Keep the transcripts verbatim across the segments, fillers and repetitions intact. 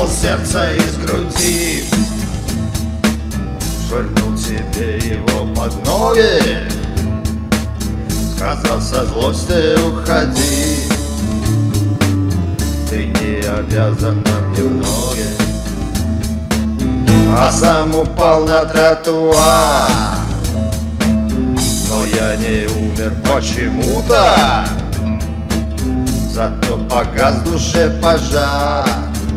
вынул сердце из груди, швырнул тебе его под ноги, сказал со злости уходи, ты не обязан мне в ноги. А сам упал на тротуар, но я не умер почему-то, зато погас в душе пожар,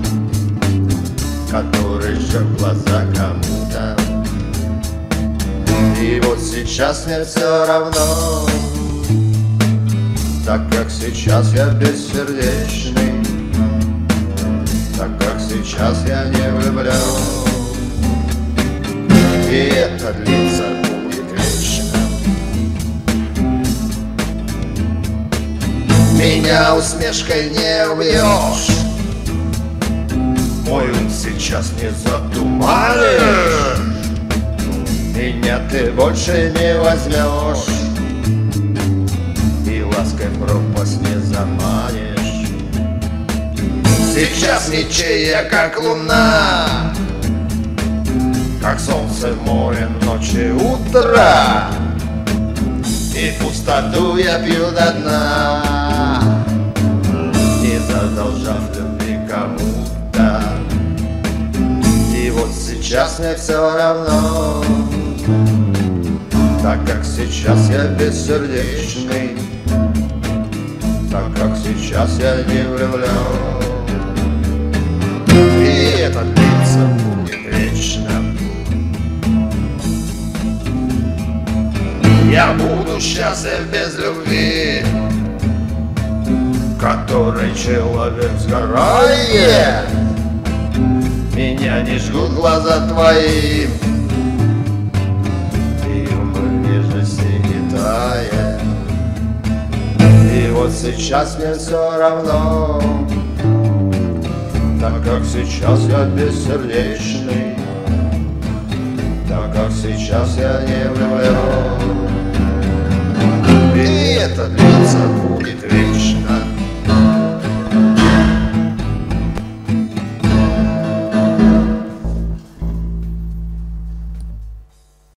который сжег глаза кому-то. И вот сейчас мне все равно, так как сейчас я бессердечный, так как сейчас я не влюблен. И это длится будет вечно. Меня усмешкой не убьешь, мой ум сейчас не затуманишь, меня ты больше не возьмешь и лаской в пропасть не заманишь. Сейчас ничья, как луна, как солнце, море, ночи, утро, и пустоту я пью до дна, не задолжав любви кому-то. И вот сейчас мне все равно, так как сейчас я бессердечный, так как сейчас я не влюблен. И это длится будет вечно. Я буду счастлив без любви, которой человек сгорает. Меня не жгут глаза твои, и ум в нежности не тает. И вот сейчас мне все равно, так как сейчас я бессердечный, так как сейчас я не влюблен. И это длится будет вечно.